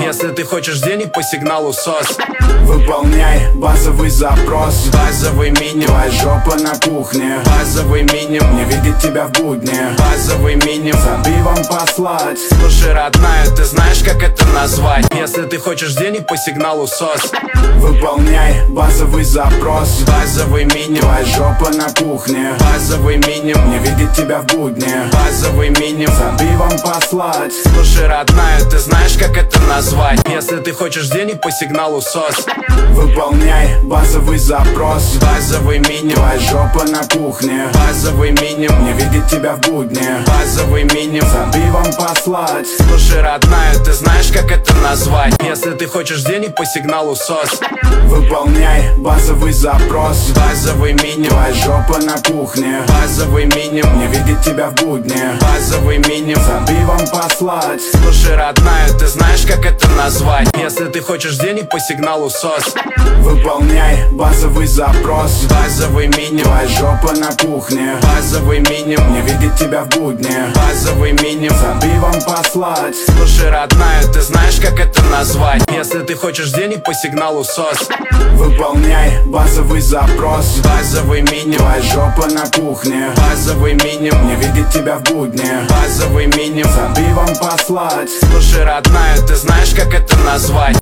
Если ты хочешь денег по сигналу СОС, выполняй базовый запрос. базовый минимум, Твоя жопа на кухне, базовый минимум, не видит тебя в будне. базовый минимум. За пивом послать. Слушай, родная, ты знаешь, как это назвать? Если ты хочешь денег по сигналу СОС, Выполняй базовый запрос. базовый минимум, Твоя жопа на кухне, базовый минимум, не видит тебя в будне. базовый минимум. За пивом послать. Слушай, родная, ты знаешь, как это назвать? Если ты хочешь денег по сигналу СОС, Выполняй базовый запрос. базовый минимум, Твоя жопа на кухне, базовый минимум, не видит тебя в будне. базовый минимум. За пивом послать. Слушай, родная, ты знаешь, как это назвать? Если ты хочешь денег по сигналу СОС, Выполняй базовый запрос. базовый минимум, Твоя жопа на кухне, базовый минимум, не видит тебя в будне. базовый минимум. За пивом послать. Слушай, родная, ты знаешь, как это назвать? Если ты хочешь денег по сигналу СОС, Выполняй базовый запрос. базовый минимум, Твоя жопа на кухне, базовый минимум, не видит тебя в будне. базовый минимум. За пивом послать. Слушай, родная, ты знаешь, как это назвать? Если ты хочешь денег по сигналу СОС, Выполняй базовый запрос. базовый минимум, Твоя жопа на кухне, базовый минимум, не видит тебя в будне. базовый минимум. За пивом послать. Слушай, родная, ты знаешь, как это назвать?